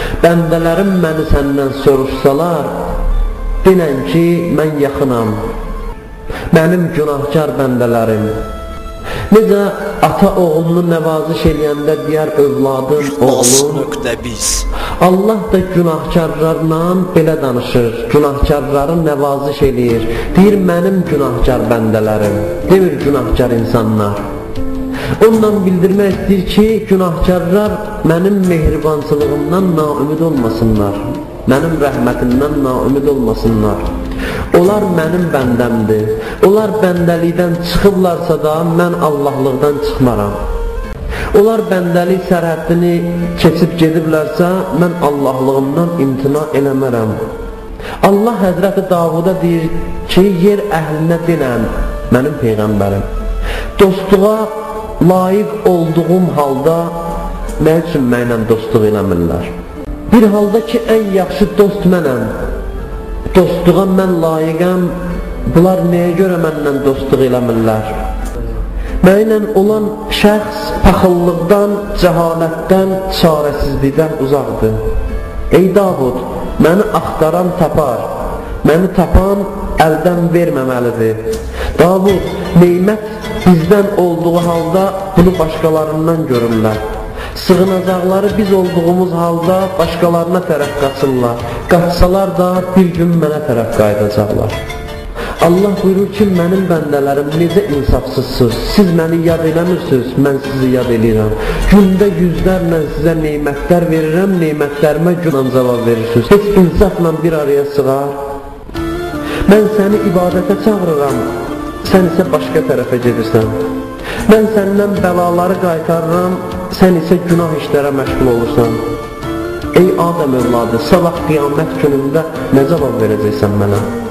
Bəndələrim məni səndən soruşsalar, denən ki, mən yaxınam, mənim günahkar bəndələrim. Necə ata oğlunu nəvaziş eləyəndə deyər övladım, oğlum. Allah da günahkarlarla belə danışır, günahkarları nəvaziş eləyir. Deyir, mənim günahkar bəndələrim, demir günahkar insanlar. Ondan bildirmək istəyir ki, günahkarlar mənim mehribansılığımdan naümid olmasınlar, mənim rəhmətimdən naümid olmasınlar. Onlar mənim bəndəmdir. Onlar bəndəlikdən çıxıblarsa da mən Allahlıqdan çıxmaram. Onlar bəndəlik sərhəddini keçib gediblərsə, mən Allahlığımdan imtina eləmərəm. Allah Həzrəti Davuda deyir ki, yer əhlinə denən, mənim Peyğəmbərim, dostluğa layiq olduğum halda nə üçün mənlə dostluq eləmirlər? Bir halda ki, ən yaxşı dost mənəm, dostluğa mən layiqəm, bunlar nəyə görə mənlə dostluq eləmirlər? Mənlə olan şəxs paxıllıqdan, cəhalətdən, çarəsizlikdən uzaqdır. Ey Davud, məni axtaran tapar, məni tapan əldən verməməlidir. Davud, neymət bizdən olduğu halda bunu başqalarından görürlər. Sığınacaqları biz olduğumuz halda başqalarına tərəf qaçırlar. Qaçsalar da bir gün mənə tərəf qayıdacaqlar. Allah buyurur ki, mənim bəndələrim necə insafsızsınız, siz məni yad eləmirsiniz, mən sizi yad eləyirəm. Gündə yüzlərlə sizə neymətlər verirəm, neymətlərimə günan cavab verirsiniz. Heç insafla bir araya sığar. Mən səni ibadətə çağırıram, sən isə başqa tərəfə gedirsən. Mən səndən bəlaları qaytarıram, sən isə günah işlərə məşğul olursan. Ey Adəm övladı, sabah qiyamət günündə nə cavab verəcəksən mənə?